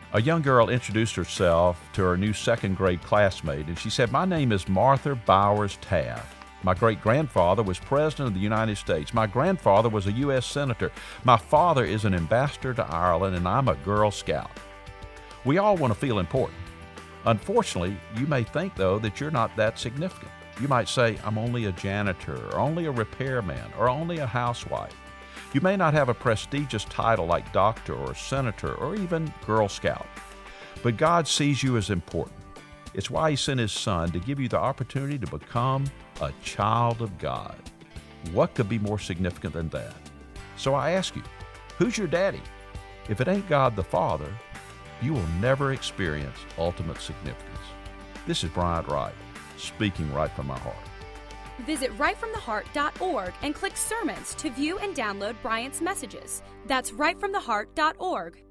A young girl introduced herself to her new second grade classmate, and she said, "My name is Martha Bowers Taft. My great-grandfather was President of the United States. My grandfather was a U.S. Senator. My father is an ambassador to Ireland, and I'm a Girl Scout." We all want to feel important. Unfortunately, you may think, though, that you're not that significant. You might say, "I'm only a janitor, or only a repairman, or only a housewife." You may not have a prestigious title like doctor or senator or even Girl Scout. But God sees you as important. It's why He sent His Son to give you the opportunity to become a child of God. What could be more significant than that? So I ask you, who's your daddy? If it ain't God the Father, you will never experience ultimate significance. This is Bryant Wright, speaking right from my heart. Visit rightfromtheheart.org and click Sermons to view and download Bryant's messages. That's rightfromtheheart.org.